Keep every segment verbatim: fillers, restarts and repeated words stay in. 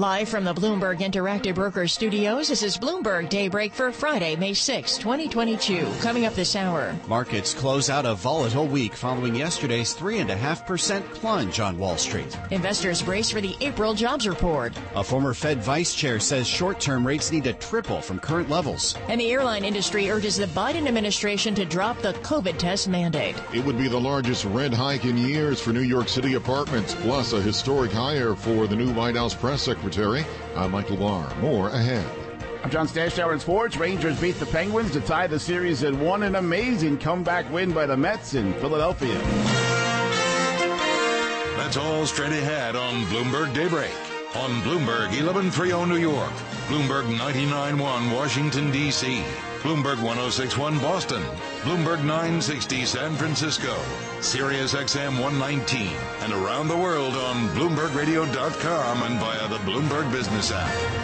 Live from the Bloomberg Interactive Brokers Studios, this is Bloomberg Daybreak for Friday, May sixth, twenty twenty-two. Coming up this hour. Markets close out a volatile week following yesterday's three point five percent plunge on Wall Street. Investors brace for the April jobs report. A former Fed vice chair says short-term rates need to triple from current levels. And the airline industry urges the Biden administration to drop the COVID test mandate. It would be the largest rent hike in years for New York City apartments, plus a historic hire for the new White House press secretary. I'm Michael Barr. More ahead. I'm John Stashower in sports. Rangers beat the Penguins to tie the series at one. An amazing comeback win by the Mets in Philadelphia. That's all straight ahead on Bloomberg Daybreak. On Bloomberg eleven thirty New York, Bloomberg ninety-nine point one Washington, D C, Bloomberg one oh six point one Boston, Bloomberg nine sixty San Francisco, Sirius X M one nineteen, and around the world on Bloomberg Radio dot com and via the Bloomberg Business app.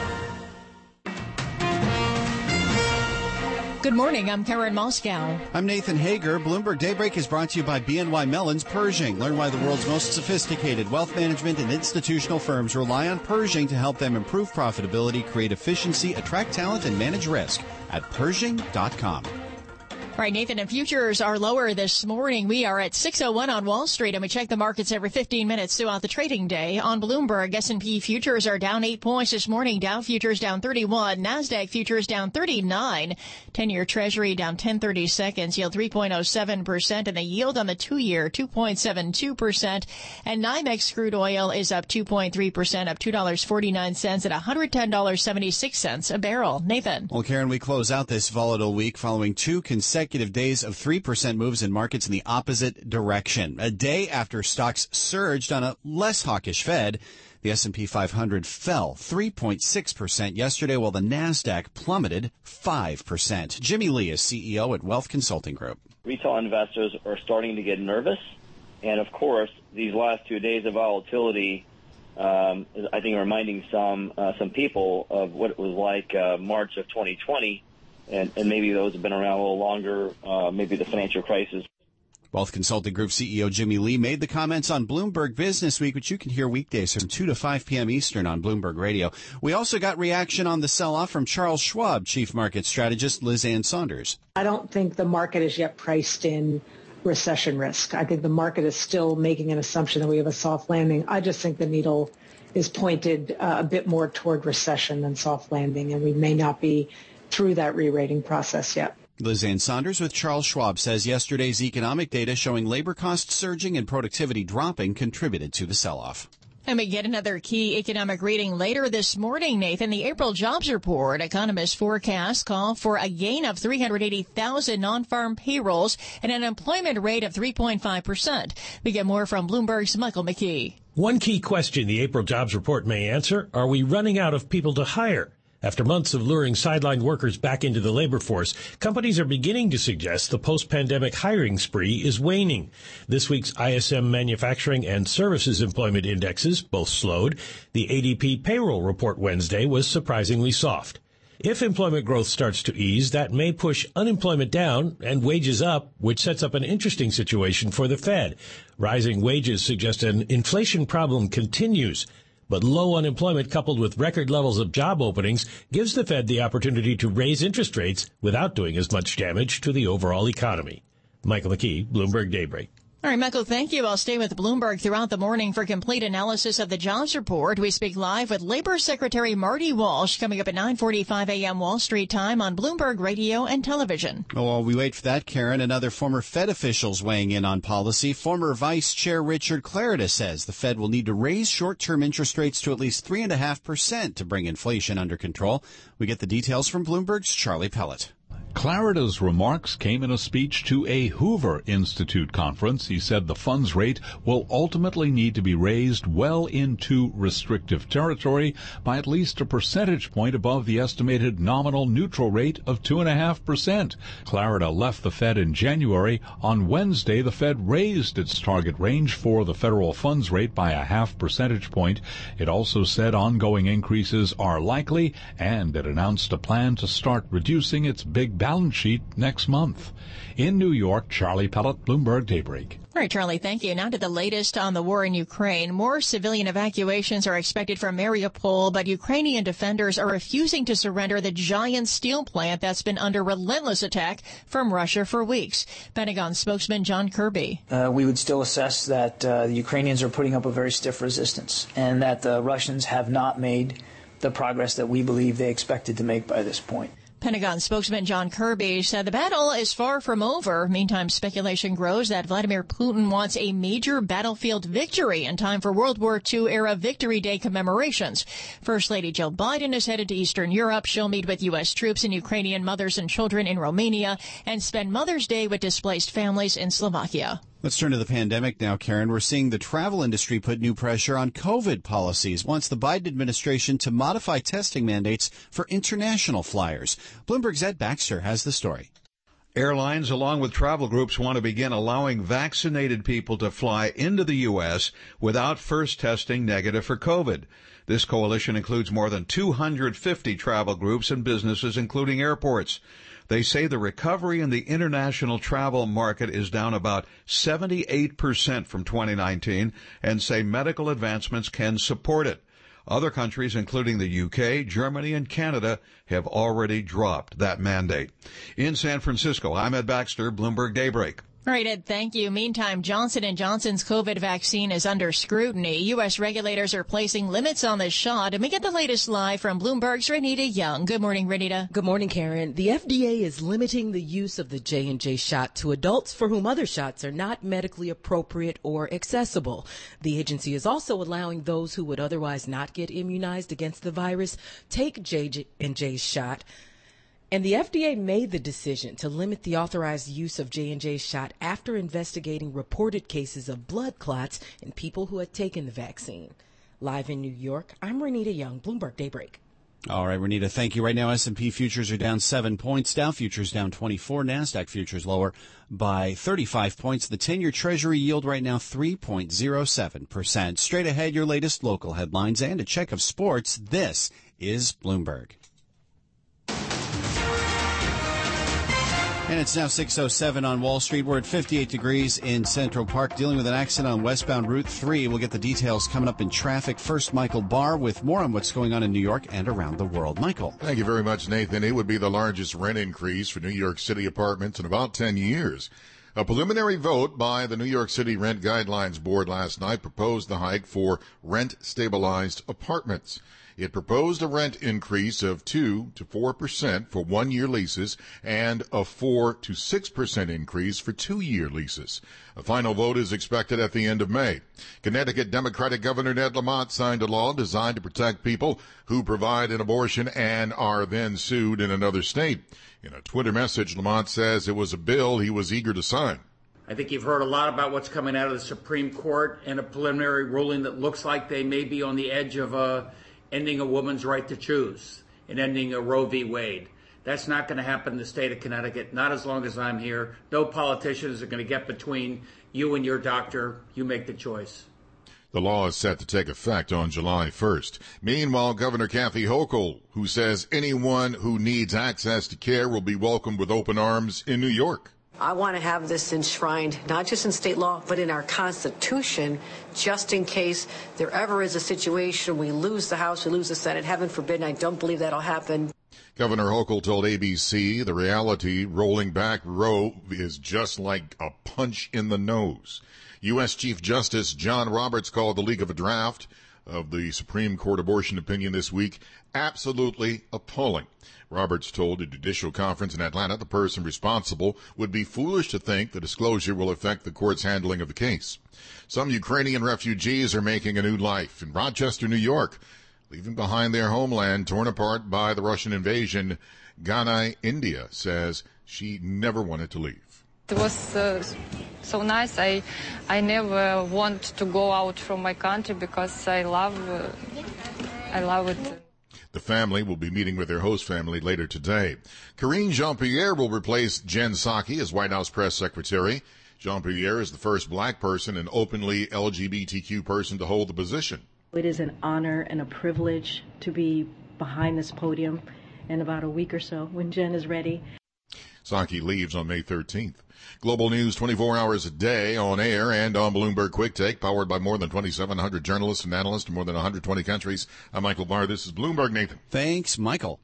Good morning. I'm Karen Moscow. I'm Nathan Hager. Bloomberg Daybreak is brought to you by B N Y Mellon's Pershing. Learn why the world's most sophisticated wealth management and institutional firms rely on Pershing to help them improve profitability, create efficiency, attract talent, and manage risk at Pershing dot com. All right, Nathan, and futures are lower this morning. We are at six oh one on Wall Street, and we check the markets every fifteen minutes throughout the trading day. On Bloomberg, S and P futures are down eight points this morning. Dow futures down thirty-one. NASDAQ futures down thirty-nine. ten-year Treasury down ten thirty-seconds, yield three point oh seven percent, and the yield on the two-year two point seven two percent. And NYMEX crude oil is up two point three percent, up two dollars and forty-nine cents at one hundred ten dollars and seventy-six cents a barrel. Nathan. Well, Karen, we close out this volatile week following two consecutive days of three percent moves in markets in the opposite direction. A day after stocks surged on a less hawkish Fed, the S and P five hundred fell three point six percent yesterday, while the NASDAQ plummeted five percent. Jimmy Lee is C E O at Wealth Consulting Group. Retail investors are starting to get nervous. And, of course, these last two days of volatility, um, I think, are reminding some uh, some people of what it was like uh, March of twenty twenty. And, and maybe those have been around a little longer, uh, maybe the financial crisis. Wealth Consulting Group C E O Jimmy Lee made the comments on Bloomberg Business Week, which you can hear weekdays from two to five p.m. Eastern on Bloomberg Radio. We also got reaction on the sell-off from Charles Schwab Chief Market Strategist Liz Ann Saunders. I don't think the market is yet priced in recession risk. I think the market is still making an assumption that we have a soft landing. I just think the needle is pointed uh, a bit more toward recession than soft landing, and we may not be through that re-rating process yet. Liz Ann Saunders with Charles Schwab says yesterday's economic data showing labor costs surging and productivity dropping contributed to the sell-off. And we get another key economic reading later this morning, Nathan. The April jobs report, economists' forecasts call for a gain of three hundred eighty thousand non-farm payrolls and an employment rate of three point five percent. We get more from Bloomberg's Michael McKee. One key question the April jobs report may answer: are we running out of people to hire? After months of luring sidelined workers back into the labor force, companies are beginning to suggest the post-pandemic hiring spree is waning. This week's I S M manufacturing and services employment indexes both slowed. The A D P payroll report Wednesday was surprisingly soft. If employment growth starts to ease, that may push unemployment down and wages up, which sets up an interesting situation for the Fed. Rising wages suggest an inflation problem continues. But low unemployment coupled with record levels of job openings gives the Fed the opportunity to raise interest rates without doing as much damage to the overall economy. Michael McKee, Bloomberg Daybreak. All right, Michael, thank you. I'll stay with Bloomberg throughout the morning for complete analysis of the jobs report. We speak live with Labor Secretary Marty Walsh coming up at nine forty-five a.m. Wall Street time on Bloomberg Radio and Television. Oh, while we wait for that, Karen, another former Fed official's weighing in on policy. Former Vice Chair Richard Clarida says the Fed will need to raise short-term interest rates to at least three point five percent to bring inflation under control. We get the details from Bloomberg's Charlie Pellet. Clarida's remarks came in a speech to a Hoover Institute conference. He said the funds rate will ultimately need to be raised well into restrictive territory by at least a percentage point above the estimated nominal neutral rate of two point five percent. Clarida left the Fed in January. On Wednesday, the Fed raised its target range for the federal funds rate by a half percentage point. It also said ongoing increases are likely, and it announced a plan to start reducing its big balance sheet next month. In New York, Charlie Pellet, Bloomberg Daybreak. All right, Charlie, thank you. Now to the latest on the war in Ukraine. More civilian evacuations are expected from Mariupol, but Ukrainian defenders are refusing to surrender the giant steel plant that's been under relentless attack from Russia for weeks. Pentagon spokesman John Kirby. Uh, we would still assess that uh, the Ukrainians are putting up a very stiff resistance and that the Russians have not made the progress that we believe they expected to make by this point. Pentagon spokesman John Kirby said the battle is far from over. Meantime, speculation grows that Vladimir Putin wants a major battlefield victory in time for World War Two era Victory Day commemorations. First Lady Jill Biden is headed to Eastern Europe. She'll meet with U S troops and Ukrainian mothers and children in Romania and spend Mother's Day with displaced families in Slovakia. Let's turn to the pandemic now, Karen. We're seeing the travel industry put new pressure on COVID policies, wants the Biden administration to modify testing mandates for international flyers. Bloomberg's Ed Baxter has the story. Airlines, along with travel groups, want to begin allowing vaccinated people to fly into the U S without first testing negative for COVID. This coalition includes more than two hundred fifty travel groups and businesses, including airports. They say the recovery in the international travel market is down about seventy-eight percent from twenty nineteen and say medical advancements can support it. Other countries, including the U K, Germany, and Canada, have already dropped that mandate. In San Francisco, I'm Ed Baxter, Bloomberg Daybreak. All right, Ed, thank you. Meantime, Johnson and Johnson's COVID vaccine is under scrutiny. U S regulators are placing limits on the shot. And we get the latest live from Bloomberg's Renita Young. Good morning, Renita. Good morning, Karen. The F D A is limiting the use of the J and J shot to adults for whom other shots are not medically appropriate or accessible. The agency is also allowing those who would otherwise not get immunized against the virus take J and J's shot. And the F D A made the decision to limit the authorized use of J and J's shot after investigating reported cases of blood clots in people who had taken the vaccine. Live in New York, I'm Renita Young, Bloomberg Daybreak. All right, Renita, thank you. Right now, S and P futures are down seven points. Dow futures down twenty-four. NASDAQ futures lower by thirty-five points. The ten-year Treasury yield right now three point zero seven percent. Straight ahead, your latest local headlines and a check of sports. This is Bloomberg. And it's now six oh seven on Wall Street. We're at fifty-eight degrees in Central Park, dealing with an accident on westbound Route three. We'll get the details coming up in traffic. First, Michael Barr with more on what's going on in New York and around the world. Michael. Thank you very much, Nathan. It would be the largest rent increase for New York City apartments in about ten years. A preliminary vote by the New York City Rent Guidelines Board last night proposed the hike for rent-stabilized apartments. It proposed a rent increase of two to four percent for one-year leases and a four to six percent increase for two-year leases. A final vote is expected at the end of May. Connecticut Democratic Governor Ned Lamont signed a law designed to protect people who provide an abortion and are then sued in another state. In a Twitter message, Lamont says it was a bill he was eager to sign. I think you've heard a lot about what's coming out of the Supreme Court and a preliminary ruling that looks like they may be on the edge of a ending a woman's right to choose and ending a Roe v. Wade. That's not going to happen in the state of Connecticut, not as long as I'm here. No politicians are going to get between you and your doctor. You make the choice. The law is set to take effect on July first. Meanwhile, Governor Kathy Hochul, who says anyone who needs access to care will be welcomed with open arms in New York. I want to have this enshrined, not just in state law, but in our Constitution, just in case there ever is a situation we lose the House, we lose the Senate. Heaven forbid, and I don't believe that'll happen. Governor Hochul told A B C the reality rolling back Roe is just like a punch in the nose. U S Chief Justice John Roberts called the leak of a draft of the Supreme Court abortion opinion this week absolutely appalling. Roberts told a judicial conference in Atlanta the person responsible would be foolish to think the disclosure will affect the court's handling of the case. Some Ukrainian refugees are making a new life in Rochester, New York, leaving behind their homeland torn apart by the Russian invasion. Ganai India says she never wanted to leave. It was uh, so nice. I I never want to go out from my country because I love uh, I love it. The family will be meeting with their host family later today. Karine Jean-Pierre will replace Jen Psaki as White House press secretary. Jean-Pierre is the first black person and openly L G B T Q person to hold the position. It is an honor and a privilege to be behind this podium in about a week or so when Jen is ready. Psaki leaves on May thirteenth. Global news twenty-four hours a day on air and on Bloomberg Quick Take, powered by more than twenty-seven hundred journalists and analysts in more than one hundred twenty countries. I'm Michael Barr. This is Bloomberg. Nathan. Thanks, Michael.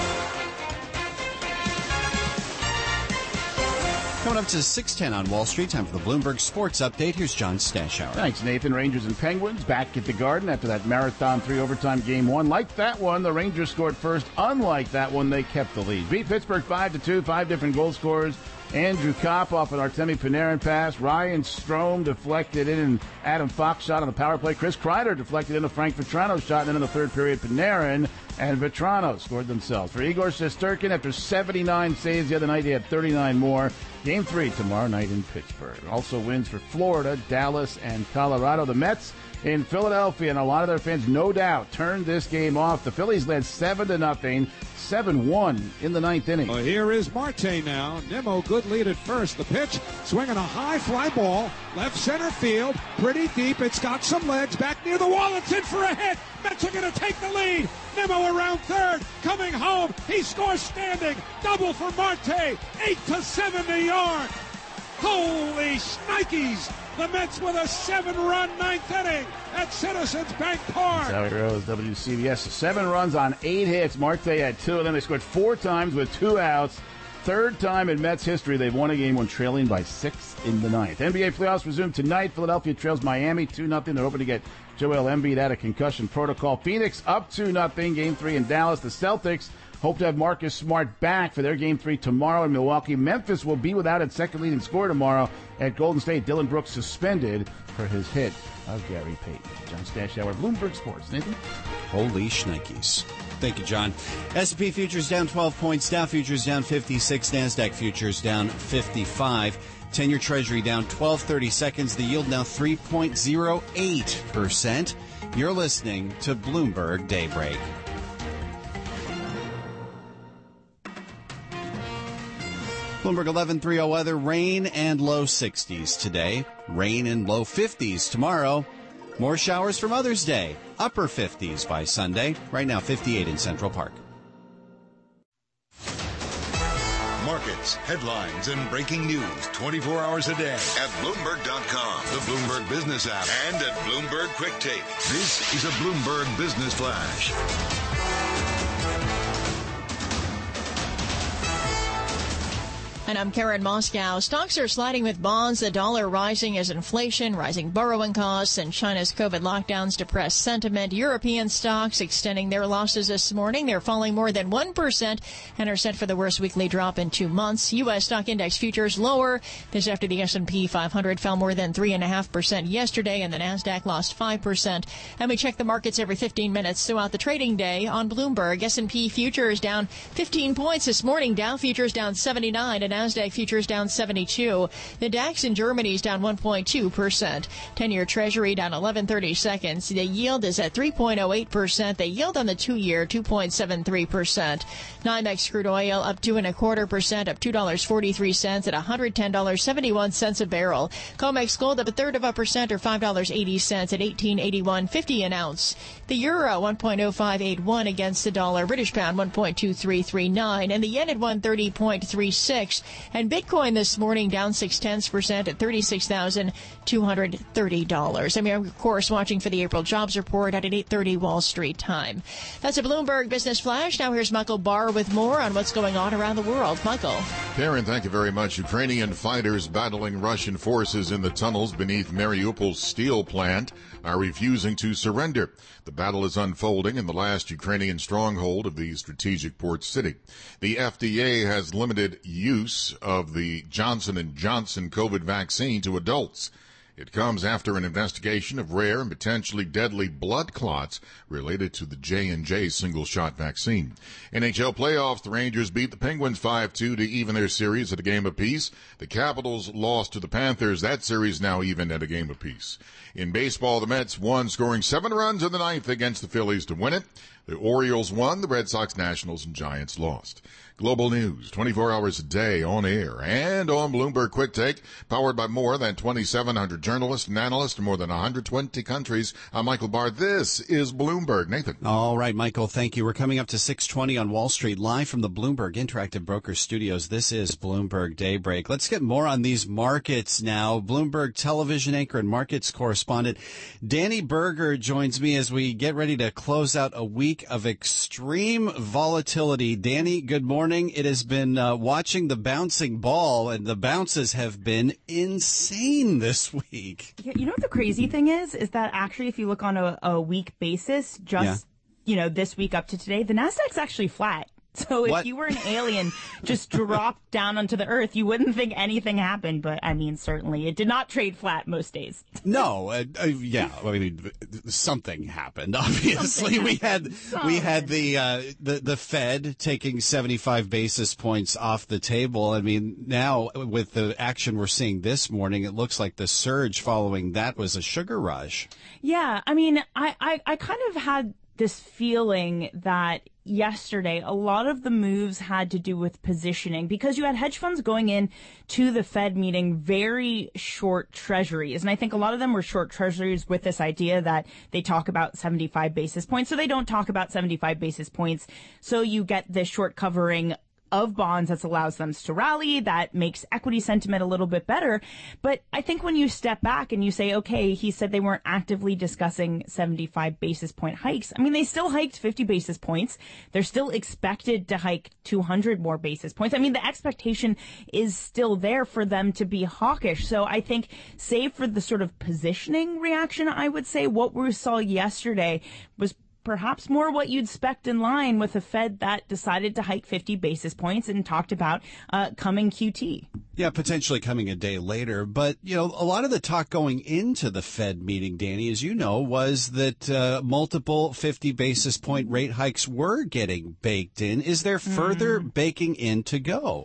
Coming up to six ten on Wall Street, time for the Bloomberg Sports Update. Here's John Stashower. Thanks, Nathan. Rangers and Penguins back at the Garden after that marathon three-overtime game one. Like that one, the Rangers scored first. Unlike that one, they kept the lead. Beat Pittsburgh five to two, five different goal scorers. Andrew Kopp off an Artemi Panarin pass. Ryan Strome deflected in, and Adam Fox shot on the power play. Chris Kreider deflected in a Frank Vetrano shot, and then in the third period, Panarin and Vetrano scored themselves. For Igor Shesterkin, after seventy-nine saves the other night, he had thirty-nine more. Game three tomorrow night in Pittsburgh. Also wins for Florida, Dallas, and Colorado. The Mets in Philadelphia, and a lot of their fans, no doubt, turned this game off. The Phillies led seven to nothing, seven one in the ninth inning. Well, here is Marte now. Nimmo, good lead at first. The pitch, swinging a high fly ball, left center field, pretty deep. It's got some legs, back near the wall. It's in for a hit. Mets are going to take the lead. Nimmo around third, coming home. He scores standing. Double for Marte. Eight to seven the yard. Holy shnikes! The Mets with a seven-run ninth inning at Citizens Bank Park. That's how he rose. W C B S. Seven runs on eight hits. Marte had two of them. They scored four times with two outs. Third time in Mets history they've won a game when trailing by six in the ninth. N B A playoffs resume tonight. Philadelphia trails Miami two nothing. They're hoping to get Joel Embiid out of concussion protocol. Phoenix up two nothing. Game three in Dallas. The Celtics hope to have Marcus Smart back for their game three tomorrow in Milwaukee. Memphis will be without its second leading scorer tomorrow at Golden State. Dylan Brooks suspended for his hit of Gary Payton. John Stashower, Bloomberg Sports. Nathan? Holy shnikes. Thank you, John. S and P futures down twelve points. Dow futures down fifty-six. NASDAQ futures down fifty-five. ten-year Treasury down twelve thirty seconds. The yield now three point oh eight percent. You're listening to Bloomberg Daybreak. Bloomberg eleven thirty weather, rain and low sixties today. Rain and low fifties tomorrow. More showers for Mother's Day. Upper fifties by Sunday. Right now, fifty-eight in Central Park. Markets, headlines, and breaking news twenty-four hours a day at Bloomberg dot com, the Bloomberg Business app, and at Bloomberg Quick Take. This is a Bloomberg Business Flash. And I'm Karen Moscow. Stocks are sliding with bonds, the dollar rising as inflation, rising borrowing costs, and China's COVID lockdowns depress sentiment. European stocks extending their losses this morning. They're falling more than one percent and are set for the worst weekly drop in two months. U S stock index futures lower. This after the S and P five hundred fell more than three point five percent yesterday, and the NASDAQ lost five percent. And we check the markets every fifteen minutes throughout the trading day on Bloomberg. S and P futures down fifteen points this morning. Dow futures down seventy-nine, and NASDAQ futures down seventy-two. The DAX in Germany is down one point two percent. ten-year Treasury down eleven thirty seconds. The yield is at three point oh eight percent. The yield on the two-year, two point seven three percent. NYMEX crude oil up two and a quarter percent, up two dollars and forty-three cents at one hundred ten dollars and seventy-one cents a barrel. COMEX gold up a third of a percent, or five dollars and eighty cents at eighteen eighty-one fifty an ounce. The euro one point oh five eight one against the dollar. British pound one point two three three nine, and the yen at one thirty point three six. And Bitcoin this morning down six tenths percent at thirty-six thousand two hundred thirty dollars. I mean, of course, watching for the April jobs report at eight thirty Wall Street time. That's a Bloomberg Business Flash. Now here's Michael Barr with more on what's going on around the world. Michael. Karen, thank you very much. Ukrainian fighters battling Russian forces in the tunnels beneath Mariupol's steel plant are refusing to surrender. The battle is unfolding in the last Ukrainian stronghold of the strategic port city. The F D A has limited use of the Johnson and Johnson COVID vaccine to adults. It comes after an investigation of rare and potentially deadly blood clots related to the J and J single-shot vaccine. N H L playoffs, the Rangers beat the Penguins five two to even their series at a game apiece. The Capitals lost to the Panthers. That series now even at a game apiece. In baseball, the Mets won, scoring seven runs in the ninth against the Phillies to win it. The Orioles won, the Red Sox, Nationals, and Giants lost. Global news, twenty-four hours a day on air and on Bloomberg Quick Take, powered by more than twenty-seven hundred journalist and analyst in more than one hundred twenty countries. I'm Michael Barr. This is Bloomberg. Nathan. All right, Michael, thank you. We're coming up to six twenty on Wall Street, live from the Bloomberg Interactive Brokers Studios. This is Bloomberg Daybreak. Let's get more on these markets now. Bloomberg television anchor and markets correspondent Danny Berger joins me as we get ready to close out a week of extreme volatility. Danny, good morning. It has been uh, watching the bouncing ball, and the bounces have been insane this week. You know what the crazy thing is? Is that actually if you look on a, a week basis, just, yeah. you know, this week up to today, the Nasdaq's actually flat. So if what? you were an alien just dropped down onto the earth, you wouldn't think anything happened. But, I mean, certainly it did not trade flat most days. No. Uh, uh, yeah. I mean, something happened, obviously. Something we had something. we had the, uh, the the Fed taking seventy-five basis points off the table. I mean, now with the action we're seeing this morning, it looks like the surge following that was a sugar rush. Yeah. I mean, I, I, I kind of had this feeling that yesterday a lot of the moves had to do with positioning because you had hedge funds going in to the Fed meeting very short treasuries. And I think a lot of them were short treasuries with this idea that they talk about seventy-five basis points. So they don't talk about seventy-five basis points. So you get this short covering of bonds that allows them to rally, that makes equity sentiment a little bit better. But I think when you step back and you say, okay, he said they weren't actively discussing seventy-five basis point hikes. I mean, they still hiked fifty basis points. They're still expected to hike two hundred more basis points. I mean, the expectation is still there for them to be hawkish. So I think, save for the sort of positioning reaction, I would say what we saw yesterday was perhaps more what you'd expect in line with a Fed that decided to hike fifty basis points and talked about uh, coming Q T. Yeah, potentially coming a day later. But, you know, a lot of the talk going into the Fed meeting, Danny, as you know, was that uh, multiple fifty basis point rate hikes were getting baked in. Is there further mm. baking in to go?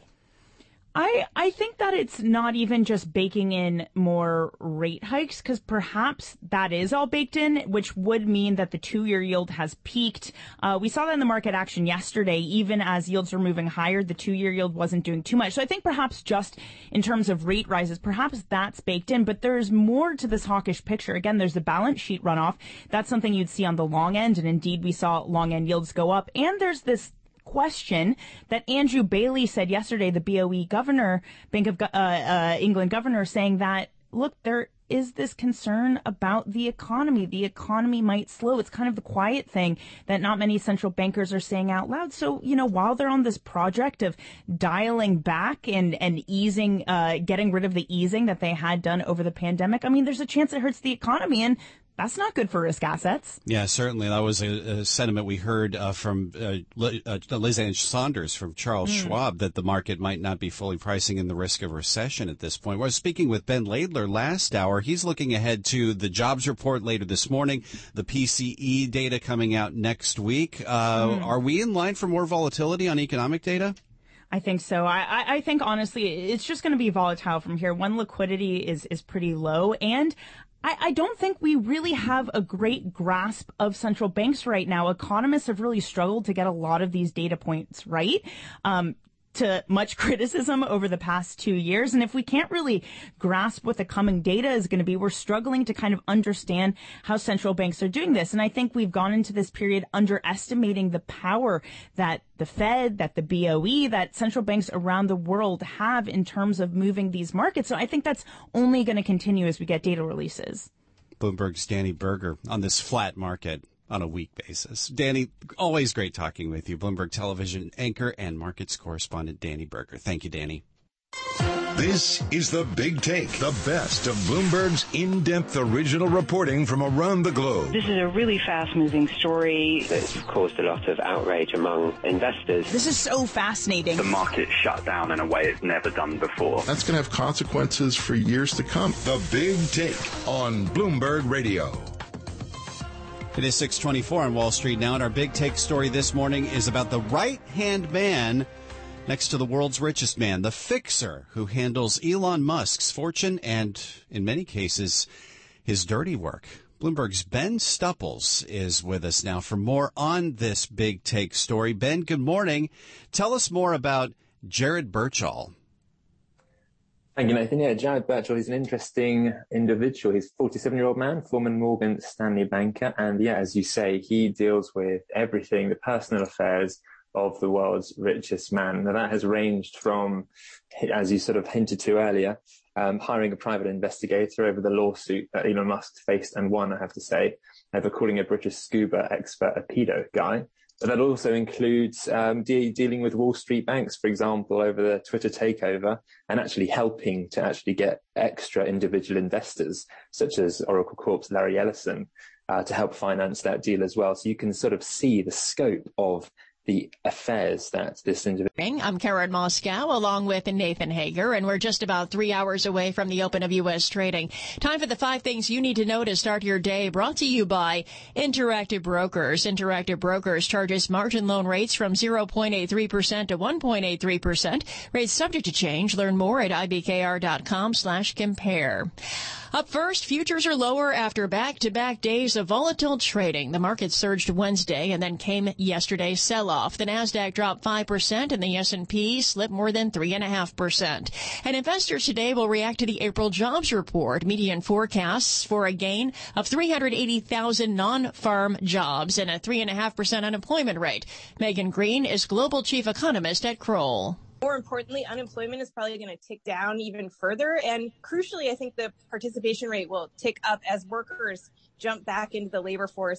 I, I think that it's not even just baking in more rate hikes, because perhaps that is all baked in, which would mean that the two-year yield has peaked. Uh, we saw that in the market action yesterday. Even as yields were moving higher, the two-year yield wasn't doing too much. So I think perhaps just in terms of rate rises, perhaps that's baked in. But there's more to this hawkish picture. Again, there's the balance sheet runoff. That's something you'd see on the long end. And indeed, we saw long end yields go up. And there's this question that Andrew Bailey said yesterday, the B O E governor, Bank of uh, uh, England governor, saying that, look, there is this concern about the economy. The economy might slow. It's kind of the quiet thing that not many central bankers are saying out loud. So, you know, while they're on this project of dialing back and, and easing, uh, getting rid of the easing that they had done over the pandemic, I mean, there's a chance it hurts the economy, and that's not good for risk assets. Yeah, certainly. That was a, a sentiment we heard uh, from uh, uh, Liz Ann Saunders from Charles mm. Schwab, that the market might not be fully pricing in the risk of recession at this point. We're speaking with Ben Laidler last hour. He's looking ahead to the jobs report later this morning, the P C E data coming out next week. Uh, mm. Are we in line for more volatility on economic data? I think so. I, I think, honestly, it's just going to be volatile from here. One, liquidity is, is pretty low, and I, I don't think we really have a great grasp of central banks right now. Economists have really struggled to get a lot of these data points right. Um, to much criticism over the past two years. And if we can't really grasp what the coming data is going to be, we're struggling to kind of understand how central banks are doing this. And I think we've gone into this period underestimating the power that the Fed, that the B O E, that central banks around the world have in terms of moving these markets. So I think that's only going to continue as we get data releases. Bloomberg's Danny Berger on this flat market on a week basis. Danny, always great talking with you. Bloomberg television anchor and markets correspondent Danny Berger. Thank you, Danny. This is The Big Take, the best of Bloomberg's in-depth original reporting from around the globe. This is a really fast-moving story that's caused a lot of outrage among investors. This is so fascinating. The market shut down in a way it's never done before. That's going to have consequences for years to come. The Big Take on Bloomberg Radio. It is six twenty-four on Wall Street now, and our big take story this morning is about the right-hand man next to the world's richest man, the fixer who handles Elon Musk's fortune and, in many cases, his dirty work. Bloomberg's Ben Stupples is with us now for more on this big take story. Ben, good morning. Tell us more about Jared Birchall. Thank you, Nathan. Yeah, Jared Birchall, he's an interesting individual. He's a forty-seven-year-old man, former Morgan Stanley banker. And yeah, as you say, he deals with everything, the personal affairs of the world's richest man. Now, that has ranged from, as you sort of hinted to earlier, um, hiring a private investigator over the lawsuit that Elon Musk faced and won, I have to say, over calling a British scuba expert a pedo guy. But that also includes um, de- dealing with Wall Street banks, for example, over the Twitter takeover, and actually helping to actually get extra individual investors, such as Oracle Corp's Larry Ellison, uh, to help finance that deal as well. So you can sort of see the scope of the affairs that this individual. I'm Karen Moscow along with Nathan Hager, and we're just about three hours away from the open of U S trading. Time for the five things you need to know to start your day, brought to you by Interactive Brokers. Interactive Brokers charges margin loan rates from zero point eight three percent to one point eight three percent. Rates subject to change. Learn more at ibkr.com slash compare. Up first, futures are lower after back-to-back days of volatile trading. The market surged Wednesday and then came yesterday's sell-off. The Nasdaq dropped five percent and the S and P slipped more than three point five percent. And investors today will react to the April jobs report. Median forecasts for a gain of three hundred eighty thousand non-farm jobs and a three point five percent unemployment rate. Megan Green is global chief economist at Kroll. More importantly, unemployment is probably going to tick down even further. And crucially, I think the participation rate will tick up as workers jump back into the labor force.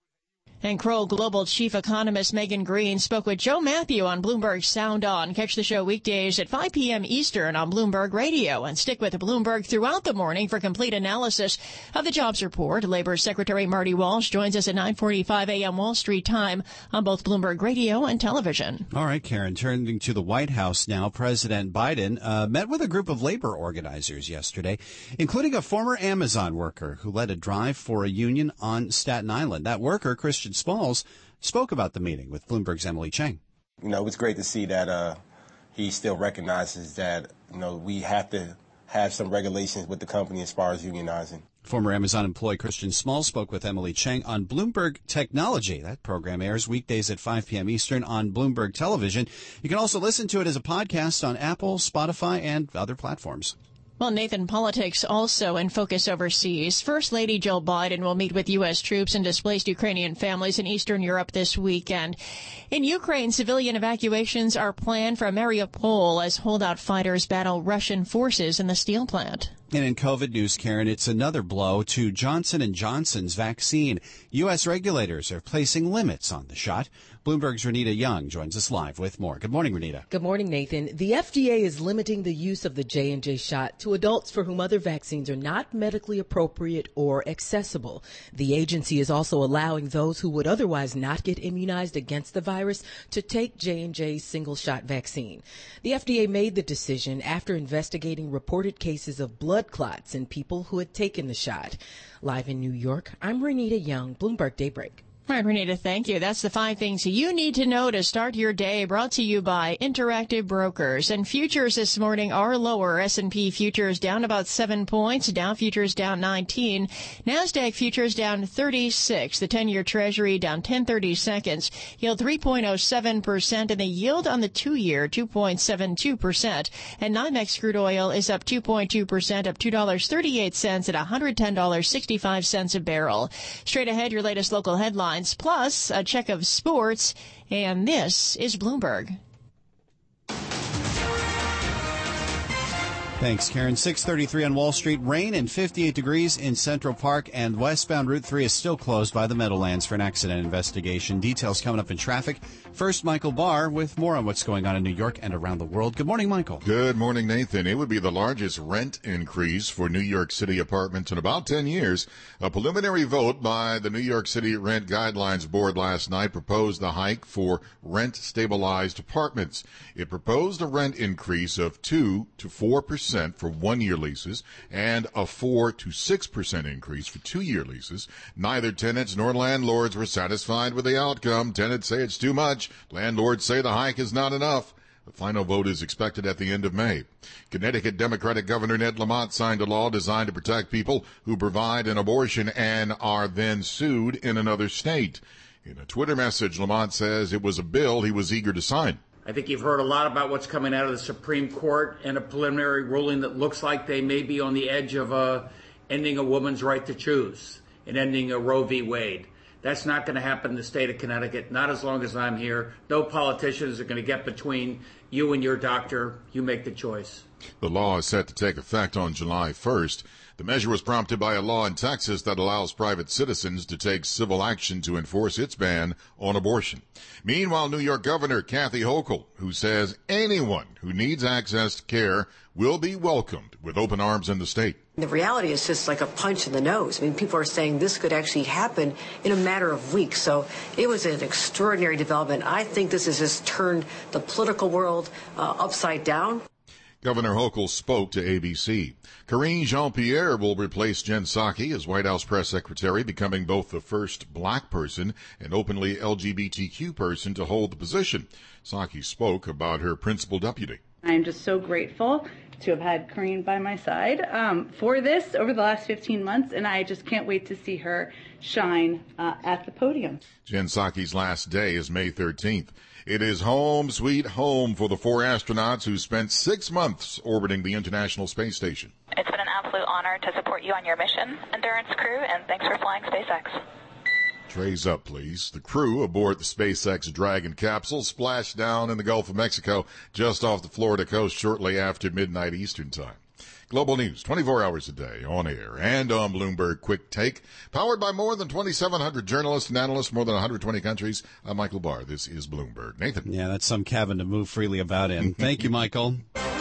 And Kroll Global Chief Economist Megan Green spoke with Joe Matthew on Bloomberg Sound On. Catch the show weekdays at five p.m. Eastern on Bloomberg Radio. And stick with Bloomberg throughout the morning for complete analysis of the jobs report. Labor Secretary Marty Walsh joins us at nine forty-five a.m. Wall Street time on both Bloomberg Radio and television. All right, Karen, turning to the White House now. President Biden uh, met with a group of labor organizers yesterday, including a former Amazon worker who led a drive for a union on Staten Island. That worker, Christian Smalls, spoke about the meeting with Bloomberg's Emily Chang. You know, it's great to see that uh, he still recognizes that, you know, we have to have some regulations with the company as far as unionizing. Former Amazon employee Christian Smalls spoke with Emily Chang on Bloomberg Technology. That program airs weekdays at five p.m. Eastern on Bloomberg Television. You can also listen to it as a podcast on Apple, Spotify, and other platforms. Well, Nathan, politics also in focus overseas. First Lady Jill Biden will meet with U S troops and displaced Ukrainian families in Eastern Europe this weekend. In Ukraine, civilian evacuations are planned from Mariupol as holdout fighters battle Russian forces in the steel plant. And in COVID news, Karen, it's another blow to Johnson and Johnson's vaccine. U S regulators are placing limits on the shot. Bloomberg's Renita Young joins us live with more. Good morning, Renita. Good morning, Nathan. The F D A is limiting the use of the J and J shot to adults for whom other vaccines are not medically appropriate or accessible. The agency is also allowing those who would otherwise not get immunized against the virus to take J and J's single-shot vaccine. The F D A made the decision after investigating reported cases of blood clots in people who had taken the shot. Live in New York, I'm Renita Young, Bloomberg Daybreak. All right, Renita, thank you. That's the five things you need to know to start your day, brought to you by Interactive Brokers. And futures this morning are lower. S and P futures down about seven points. Dow futures down nineteen. Nasdaq futures down thirty-six. The ten-year Treasury down ten thirty-seconds. Yield three point oh seven percent, and the yield on the two-year two point seven two percent. And NYMEX crude oil is up two point two percent, up two dollars and thirty-eight cents at one hundred ten dollars and sixty-five cents a barrel. Straight ahead, your latest local headlines, plus a check of sports, and this is Bloomberg. Thanks, Karen. six thirty-three on Wall Street. Rain and fifty-eight degrees in Central Park, and westbound Route three is still closed by the Meadowlands for an accident investigation. Details coming up in traffic. First, Michael Barr with more on what's going on in New York and around the world. Good morning, Michael. Good morning, Nathan. It would be the largest rent increase for New York City apartments in about ten years. A preliminary vote by the New York City Rent Guidelines Board last night proposed the hike for rent-stabilized apartments. It proposed a rent increase of two to four percent for one-year leases and a four to six percent increase for two-year leases. Neither tenants nor landlords were satisfied with the outcome. Tenants say it's too much. Landlords say the hike is not enough. The final vote is expected at the end of May. Connecticut Democratic Governor Ned Lamont signed a law designed to protect people who provide an abortion and are then sued in another state. In a Twitter message, Lamont says it was a bill he was eager to sign. I think you've heard a lot about what's coming out of the Supreme Court and a preliminary ruling that looks like they may be on the edge of uh, ending a woman's right to choose and ending a Roe v. Wade. That's not going to happen in the state of Connecticut, not as long as I'm here. No politicians are going to get between you and your doctor. You make the choice. The law is set to take effect on July first. The measure was prompted by a law in Texas that allows private citizens to take civil action to enforce its ban on abortion. Meanwhile, New York Governor Kathy Hochul, who says anyone who needs access to care will be welcomed with open arms in the state. The reality is just like a punch in the nose. I mean, people are saying this could actually happen in a matter of weeks. So it was an extraordinary development. I think this has just turned the political world uh, upside down. Governor Hochul spoke to A B C. Karine Jean-Pierre will replace Jen Psaki as White House press secretary, becoming both the first black person and openly L G B T Q person to hold the position. Psaki spoke about her principal deputy. I am just so grateful to have had Karine by my side um, for this over the last fifteen months, and I just can't wait to see her shine uh, at the podium. Jen Psaki's last day is May thirteenth. It is home sweet home for the four astronauts who spent six months orbiting the International Space Station. It's been an absolute honor to support you on your mission, Endurance crew, and thanks for flying SpaceX. Trays up, please. The crew aboard the SpaceX Dragon capsule splashed down in the Gulf of Mexico just off the Florida coast shortly after midnight Eastern Time. Global News, twenty-four hours a day, on air and on Bloomberg Quick Take, powered by more than twenty-seven hundred journalists and analysts, more than one hundred twenty countries. I'm Michael Barr. This is Bloomberg. Nathan. Yeah, that's some cabin to move freely about in. Thank you, Michael.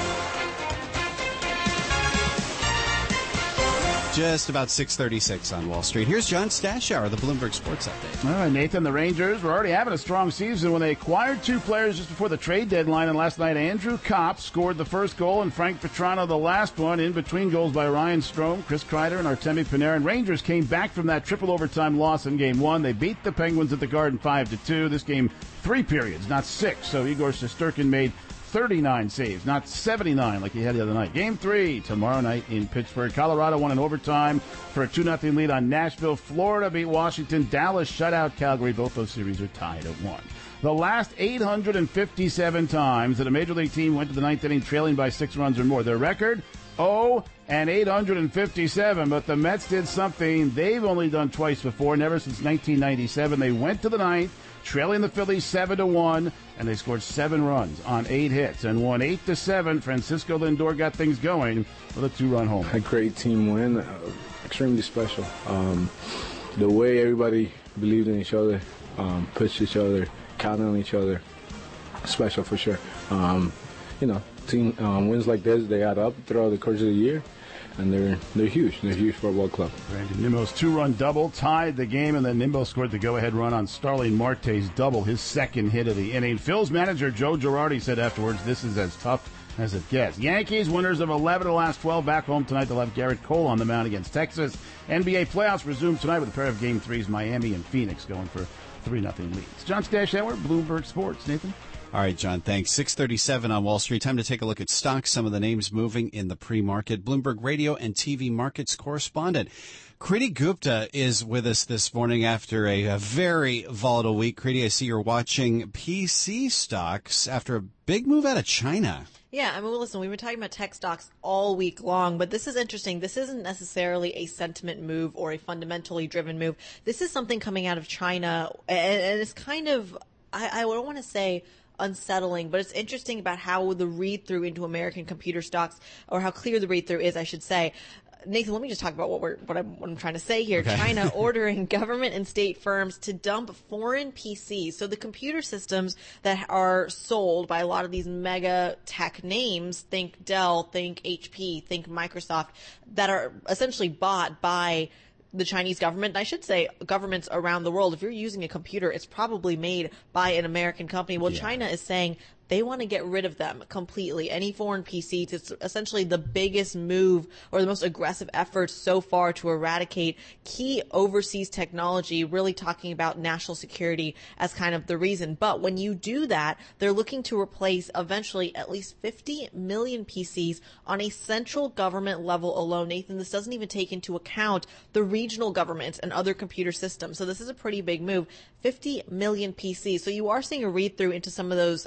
Just about six thirty-six on Wall Street. Here's John Stashower, the Bloomberg Sports Update. All right, Nathan, the Rangers were already having a strong season when they acquired two players just before the trade deadline, and last night Andrew Kopp scored the first goal and Frank Petrano the last one, in between goals by Ryan Strome, Chris Kreider, and Artemi Panarin. Rangers came back from that triple overtime loss in game one. They beat the Penguins at the Garden five to two. This game, three periods, not six, so Igor Shesterkin made thirty-nine saves, not seventy-nine like he had the other night. Game three tomorrow night in Pittsburgh. Colorado won in overtime for a two nothing lead on Nashville. Florida beat Washington. Dallas shut out Calgary. Both those series are tied at one. The last eight hundred fifty-seven times that a Major League team went to the ninth inning trailing by six runs or more. Their record, oh and eight hundred fifty-seven, but the Mets did something they've only done twice before, never since nineteen ninety-seven. They went to the ninth, trailing the Phillies seven to one, and they scored seven runs on eight hits and won eight to seven. Francisco Lindor got things going with a two-run home. A great team win, uh, extremely special. Um, the way everybody believed in each other, um, pushed each other, counted on each other, special for sure. Um, you know, team um, wins like this, they add up throughout the course of the year. And they're they're huge. They're huge for a ball club. Randy Nimmo's two-run double tied the game, and then Nimmo scored the go-ahead run on Starling Marte's double, his second hit of the inning. Phil's manager, Joe Girardi, said afterwards, this is as tough as it gets. Yankees, winners of eleven of the last twelve, back home tonight. They'll have Garrett Cole on the mound against Texas. N B A playoffs resume tonight with a pair of Game threes, Miami and Phoenix going for three nothing leads. John Stashower, Bloomberg Sports. Nathan? All right, John, thanks. six thirty-seven on Wall Street. Time to take a look at stocks, some of the names moving in the pre-market. Bloomberg Radio and T V markets correspondent Kriti Gupta is with us this morning after a, a very volatile week. Kriti, I see you're watching P C stocks after a big move out of China. Yeah, I mean, well, listen, we've been talking about tech stocks all week long, but this is interesting. This isn't necessarily a sentiment move or a fundamentally driven move. This is something coming out of China, and, and it's kind of, I, I don't want to say unsettling, but it's interesting about how the read-through into American computer stocks, or how clear the read-through is, I should say. Nathan, let me just talk about what we're what I'm, what I'm trying to say here. Okay. China ordering government and state firms to dump foreign P Cs. So the computer systems that are sold by a lot of these mega tech names, think Dell, think H P, think Microsoft, that are essentially bought by the Chinese government, and I should say governments around the world. If you're using a computer, it's probably made by an American company. Well, yeah. China is saying they want to get rid of them completely. Any foreign P Cs, it's essentially the biggest move or the most aggressive effort so far to eradicate key overseas technology, really talking about national security as kind of the reason. But when you do that, they're looking to replace eventually at least fifty million P Cs on a central government level alone. Nathan, this doesn't even take into account the regional governments and other computer systems. So this is a pretty big move. fifty million P Cs. So you are seeing a read through into some of those American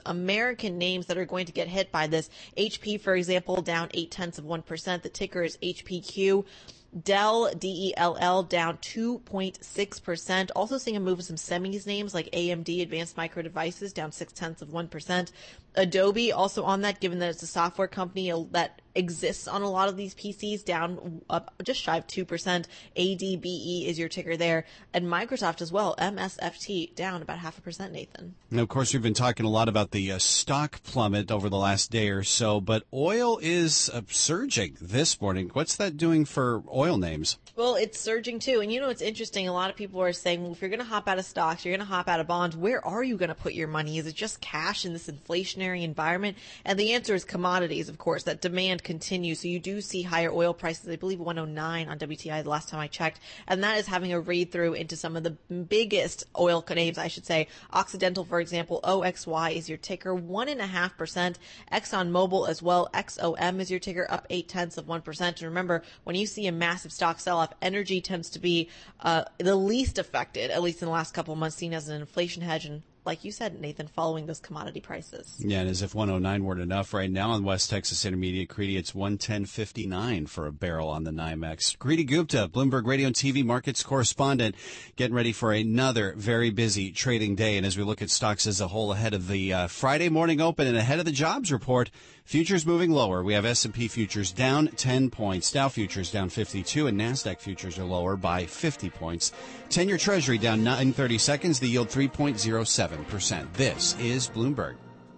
American names that are going to get hit by this. H P, for example, down eight tenths of one percent. The ticker is H P Q. Dell, D E L L, down two point six percent. Also seeing a move in some semis names like A M D, Advanced Micro Devices, down six tenths of one percent. Adobe, also on that, given that it's a software company that exists on a lot of these P Cs, down up just shy of two percent. A D B E is your ticker there. And Microsoft as well, M S F T, down about half a percent, Nathan. And of course, we've been talking a lot about the uh, stock plummet over the last day or so, but oil is uh, surging this morning. What's that doing for oil names? Well, it's surging too. And you know, it's interesting. A lot of people are saying, well, if you're going to hop out of stocks, you're going to hop out of bonds, where are you going to put your money? Is it just cash in this inflationary environment? And the answer is commodities, of course. That demand continues. So you do see higher oil prices. I believe one oh nine on W T I the last time I checked. And that is having a read through into some of the biggest oil names, I should say. Occidental, for example, O X Y is your ticker, one and a half percent. ExxonMobil as well, X O M is your ticker, up eight tenths of one percent. And remember, when you see a massive stock sell-off, energy tends to be uh, the least affected, at least in the last couple of months, seen as an inflation hedge. And like you said, Nathan, following those commodity prices. Yeah, and as if one oh nine weren't enough, right now on West Texas Intermediate, Creedy, it's one ten fifty-nine for a barrel on the NYMEX. Creedy Gupta, Bloomberg Radio and T V markets correspondent, getting ready for another very busy trading day. And as we look at stocks as a whole ahead of the uh, Friday morning open and ahead of the jobs report, futures moving lower. We have S and P futures down ten points, Dow futures down fifty-two, and NASDAQ futures are lower by fifty points. ten-year Treasury down nine thirty seconds, the yield three point oh seven percent. This is Bloomberg.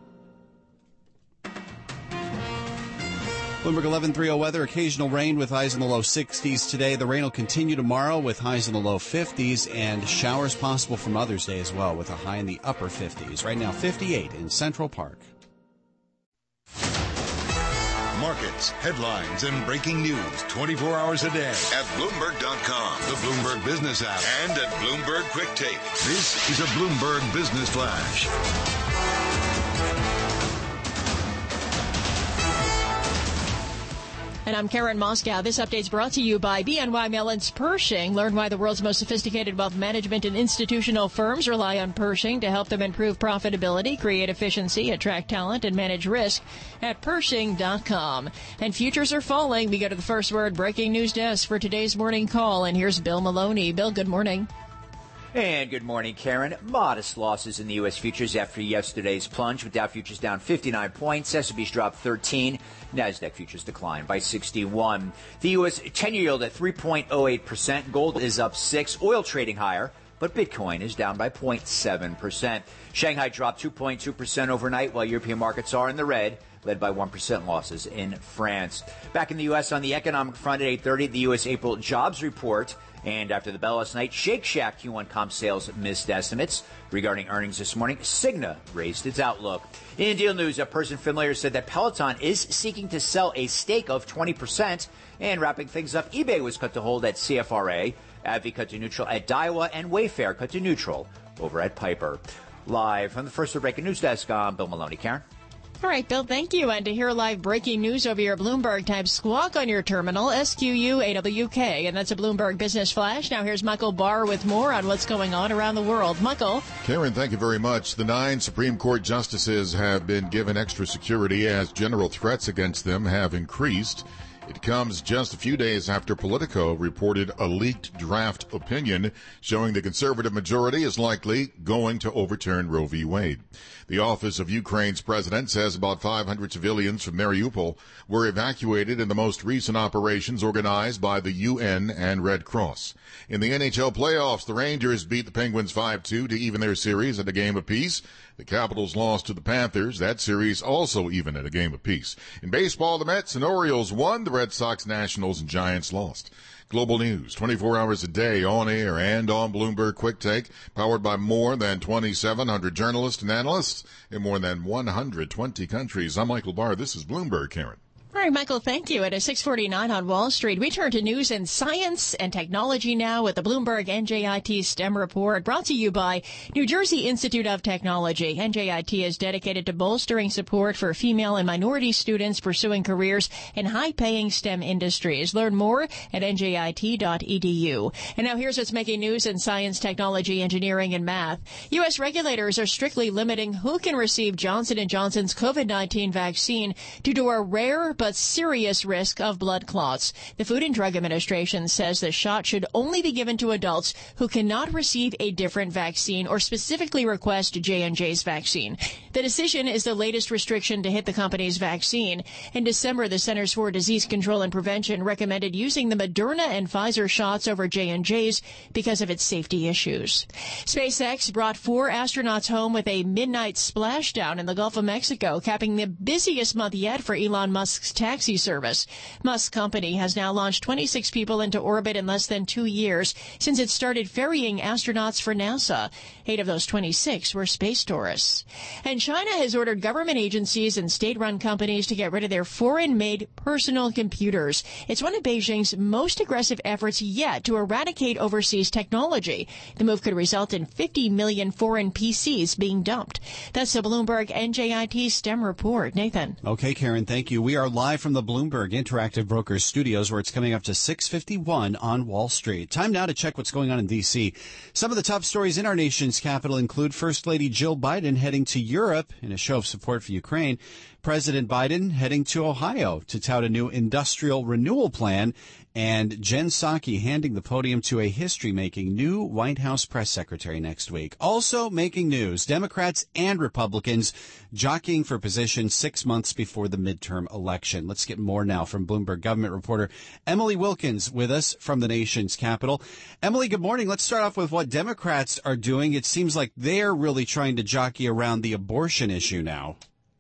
Bloomberg eleven thirty weather, occasional rain with highs in the low sixties today. The rain will continue tomorrow with highs in the low fifties and showers possible for Mother's Day as well with a high in the upper fifties. Right now, fifty-eight in Central Park. Markets, headlines, and breaking news twenty-four hours a day at Bloomberg dot com, the Bloomberg Business app, and at Bloomberg Quick Take. This is a Bloomberg Business Flash. And I'm Karen Moscow. This update's brought to you by B N Y Mellon's Pershing. Learn why the world's most sophisticated wealth management and institutional firms rely on Pershing to help them improve profitability, create efficiency, attract talent, and manage risk at Pershing dot com. And futures are falling. We go to the First Word breaking news desk for today's morning call. And here's Bill Maloney. Bill, good morning. And good morning, Karen. Modest losses in the U S futures after yesterday's plunge, with Dow futures down fifty-nine points, S and P's dropped thirteen, NASDAQ futures declined by sixty-one. The U S ten-year yield at three point oh eight percent, gold is up six, oil trading higher, but Bitcoin is down by zero point seven percent. Shanghai dropped two point two percent overnight, while European markets are in the red, led by one percent losses in France. Back in the U S on the economic front at eight thirty, the U S April jobs report. And after the bell last night, Shake Shack Q one comp sales missed estimates. Regarding earnings this morning, Cigna raised its outlook. In deal news, a person familiar said that Peloton is seeking to sell a stake of twenty percent. And wrapping things up, eBay was cut to hold at C F R A, AbbVie cut to neutral at Daiwa, and Wayfair cut to neutral over at Piper. Live from the First Word breaking news desk, I'm Bill Maloney. Karen? All right, Bill, thank you. And to hear live breaking news over your Bloomberg, type squawk on your terminal, S Q U A W K. And that's a Bloomberg Business Flash. Now here's Michael Barr with more on what's going on around the world. Michael. Karen, thank you very much. The nine Supreme Court justices have been given extra security as general threats against them have increased. It comes just a few days after Politico reported a leaked draft opinion showing the conservative majority is likely going to overturn Roe v. Wade. The office of Ukraine's president says about five hundred civilians from Mariupol were evacuated in the most recent operations organized by the U N and Red Cross. In the N H L playoffs, the Rangers beat the Penguins five two to even their series at a game apiece. The Capitals lost to the Panthers. That series also even at a game apiece. In baseball, the Mets and Orioles won. The Red Sox, Nationals, and Giants lost. Global news, twenty-four hours a day, on air and on Bloomberg Quick Take, powered by more than twenty-seven hundred journalists and analysts in more than one hundred twenty countries. I'm Michael Barr. This is Bloomberg, Karen. All right, Michael, thank you. At a six forty-nine on Wall Street, we turn to news and science and technology now with the Bloomberg N J I T STEM report brought to you by New Jersey Institute of Technology. N J I T is dedicated to bolstering support for female and minority students pursuing careers in high-paying STEM industries. Learn more at N J I T dot E D U. And now here's what's making news in science, technology, engineering, and math. U S regulators are strictly limiting who can receive Johnson and Johnson's COVID nineteen vaccine due to a rare but serious risk of blood clots. The Food and Drug Administration says the shot should only be given to adults who cannot receive a different vaccine or specifically request J and J's vaccine. The decision is the latest restriction to hit the company's vaccine. In December, the Centers for Disease Control and Prevention recommended using the Moderna and Pfizer shots over J and J's because of its safety issues. SpaceX brought four astronauts home with a midnight splashdown in the Gulf of Mexico, capping the busiest month yet for Elon Musk's taxi service. Musk's company has now launched twenty-six people into orbit in less than two years since it started ferrying astronauts for NASA. Eight of those twenty-six were space tourists. And China has ordered government agencies and state-run companies to get rid of their foreign-made personal computers. It's one of Beijing's most aggressive efforts yet to eradicate overseas technology. The move could result in fifty million foreign P Cs being dumped. That's the Bloomberg N J I T STEM report. Nathan. Okay, Karen, thank you. We are live from the Bloomberg Interactive Brokers studios, where it's coming up to six fifty-one on Wall Street. Time now to check what's going on in D C. Some of the top stories in our nation's capital include First Lady Jill Biden heading to Europe in a show of support for Ukraine, President Biden heading to Ohio to tout a new industrial renewal plan, and Jen Psaki handing the podium to a history-making new White House press secretary next week. Also making news, Democrats and Republicans jockeying for position six months before the midterm election. Let's get more now from Bloomberg government reporter Emily Wilkins with us from the nation's capital. Emily, good morning. Let's start off with what Democrats are doing. It seems like they're really trying to jockey around the abortion issue now.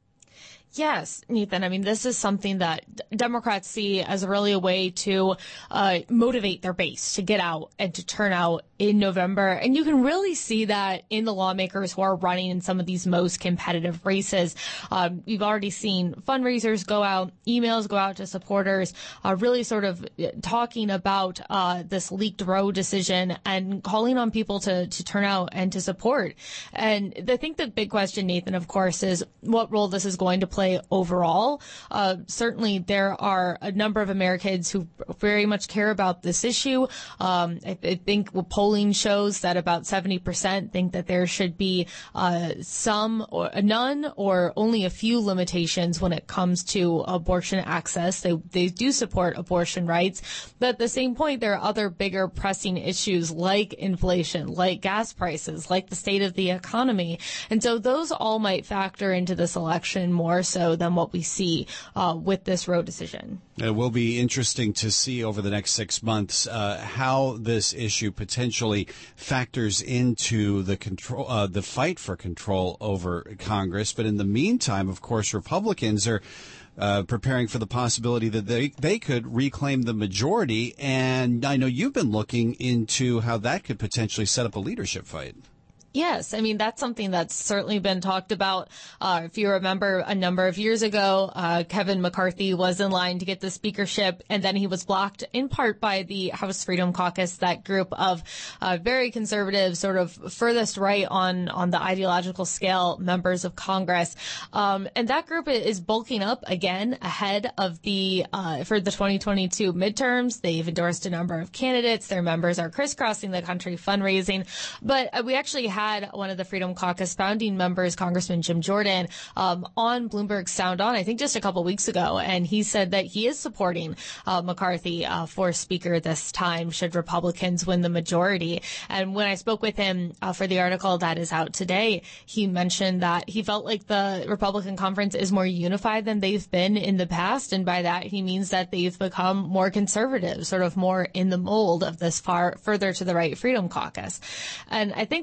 Yes, Nathan. I mean, this is something that Democrats see as really a way to uh, motivate their base to get out and to turn out in November. And you can really see that in the lawmakers who are running in some of these most competitive races. Um, we've already seen fundraisers go out, emails go out to supporters, uh, really sort of talking about uh, this leaked Roe decision and calling on people to, to turn out and to support. And I think the big question, Nathan, of course, is what role this is going to play overall. Uh, certainly, there are a number of Americans who very much care about this issue. Um, I, I think polling shows that about seventy percent think that there should be uh, some or none or only a few limitations when it comes to abortion access. They they do support abortion rights, but at the same point, there are other bigger pressing issues like inflation, like gas prices, like the state of the economy, and so those all might factor into this election more so than what we see uh, with this Roe decision. It will be interesting to see over the next six months uh, how this issue potentially factors into the control, uh, the fight for control over Congress. But in the meantime, of course, Republicans are uh, preparing for the possibility that they they could reclaim the majority. And I know you've been looking into how that could potentially set up a leadership fight. Yes, I mean, that's something that's certainly been talked about. Uh, if you remember a number of years ago, uh, Kevin McCarthy was in line to get the speakership, and then he was blocked in part by the House Freedom Caucus, that group of uh, very conservative, sort of furthest right on, on the ideological scale members of Congress. Um, and that group is bulking up again ahead of the, uh, for the twenty twenty-two midterms. They've endorsed a number of candidates. Their members are crisscrossing the country fundraising. But uh, we actually have had one of the Freedom Caucus founding members, Congressman Jim Jordan, um, on Bloomberg Sound On, I think just a couple weeks ago. And he said that he is supporting uh, McCarthy uh, for Speaker this time, should Republicans win the majority. And when I spoke with him uh, for the article that is out today, he mentioned that he felt like the Republican conference is more unified than they've been in the past. And by that, he means that they've become more conservative, sort of more in the mold of this far further to the right Freedom Caucus. And I think that's definitely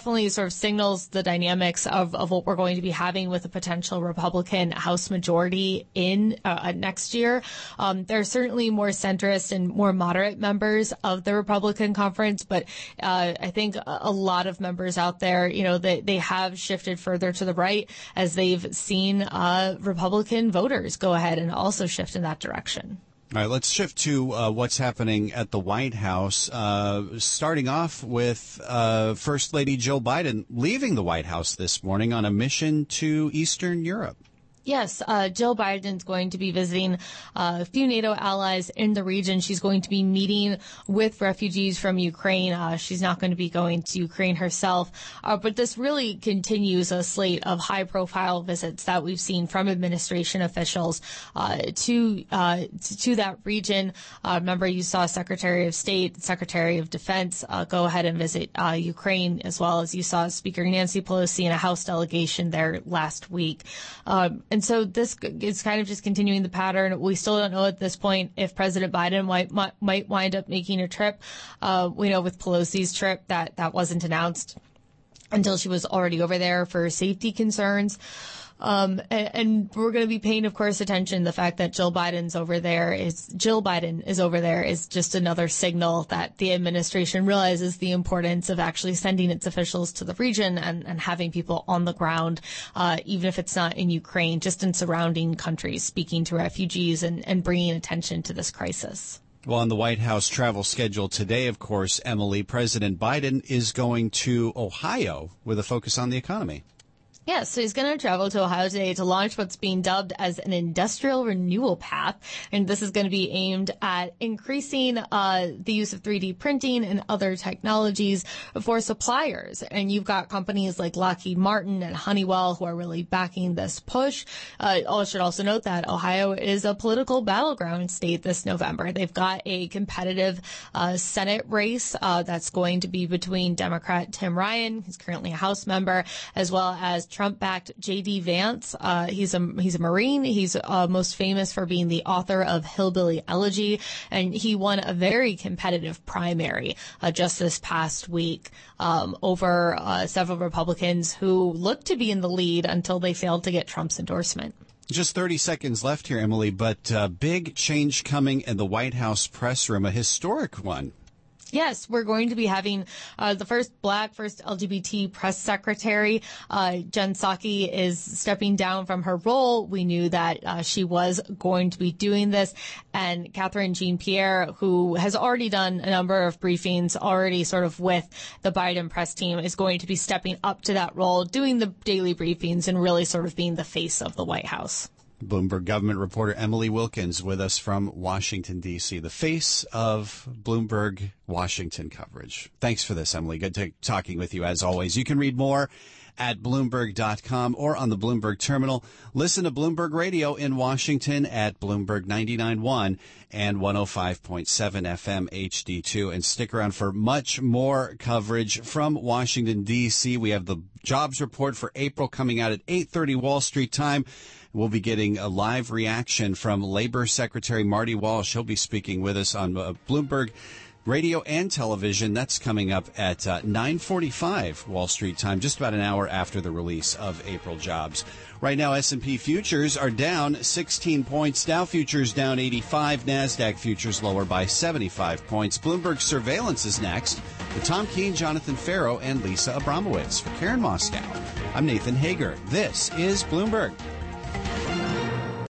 definitely sort of signals the dynamics of, of what we're going to be having with a potential Republican House majority in uh, next year. Um, there are certainly more centrist and more moderate members of the Republican conference, but uh, I think a lot of members out there, you know, they, they have shifted further to the right as they've seen uh, Republican voters go ahead and also shift in that direction. All right, let's shift to uh, what's happening at the White House, uh, starting off with uh, First Lady Jill Biden leaving the White House this morning on a mission to Eastern Europe. Yes, uh, Jill Biden's going to be visiting uh, a few NATO allies in the region. She's going to be meeting with refugees from Ukraine. Uh, she's not going to be going to Ukraine herself. Uh, but this really continues a slate of high-profile visits that we've seen from administration officials uh, to uh, to that region. Uh, remember, you saw Secretary of State, Secretary of Defense uh, go ahead and visit uh, Ukraine, as well as you saw Speaker Nancy Pelosi and a House delegation there last week. Um, And so this is kind of just continuing the pattern. We still don't know at this point if President Biden might might wind up making a trip. Uh, we know with Pelosi's trip that that wasn't announced until she was already over there for safety concerns. Um, and, and we're going to be paying, of course, attention. The fact that Jill Biden's over there is Jill Biden is over there is just another signal that the administration realizes the importance of actually sending its officials to the region and, and having people on the ground, uh, even if it's not in Ukraine, just in surrounding countries, speaking to refugees and, and bringing attention to this crisis. Well, on the White House travel schedule today, of course, Emily, President Biden is going to Ohio with a focus on the economy. Yes, yeah, so he's going to travel to Ohio today to launch what's being dubbed as an industrial renewal path. And this is going to be aimed at increasing uh, the use of three D printing and other technologies for suppliers. And you've got companies like Lockheed Martin and Honeywell who are really backing this push. Uh, I should also note that Ohio is a political battleground state this November. They've got a competitive uh, Senate race uh, that's going to be between Democrat Tim Ryan, who's currently a House member, as well as Trump-backed J D. Vance. Uh, he's a he's a Marine. He's uh, most famous for being the author of Hillbilly Elegy, and he won a very competitive primary uh, just this past week um, over uh, several Republicans who looked to be in the lead until they failed to get Trump's endorsement. Just thirty seconds left here, Emily, but uh, big change coming in the White House press room, a historic one. Yes, we're going to be having uh, the first black, first L G B T press secretary. Uh, Jen Psaki is stepping down from her role. We knew that uh, she was going to be doing this. And Catherine Jean-Pierre, who has already done a number of briefings already sort of with the Biden press team, is going to be stepping up to that role, doing the daily briefings and really sort of being the face of the White House. Bloomberg government reporter Emily Wilkins with us from Washington, D C, the face of Bloomberg Washington coverage. Thanks for this, Emily. Good to talking with you, as always. You can read more at Bloomberg dot com or on the Bloomberg terminal. Listen to Bloomberg Radio in Washington at Bloomberg ninety-nine point one and one oh five point seven F M H D two. And stick around for much more coverage from Washington, D C. We have the jobs report for April coming out at eight thirty Wall Street time. We'll be getting a live reaction from Labor Secretary Marty Walsh. He'll be speaking with us on uh, Bloomberg Radio and television. That's coming up at uh, nine forty-five Wall Street time, just about an hour after the release of April jobs. Right now, S and P futures are down sixteen points. Dow futures down eighty-five. NASDAQ futures lower by seventy-five points. Bloomberg Surveillance is next with Tom Keene, Jonathan Farrow, and Lisa Abramowitz. For Karen Moskow, I'm Nathan Hager. This is Bloomberg.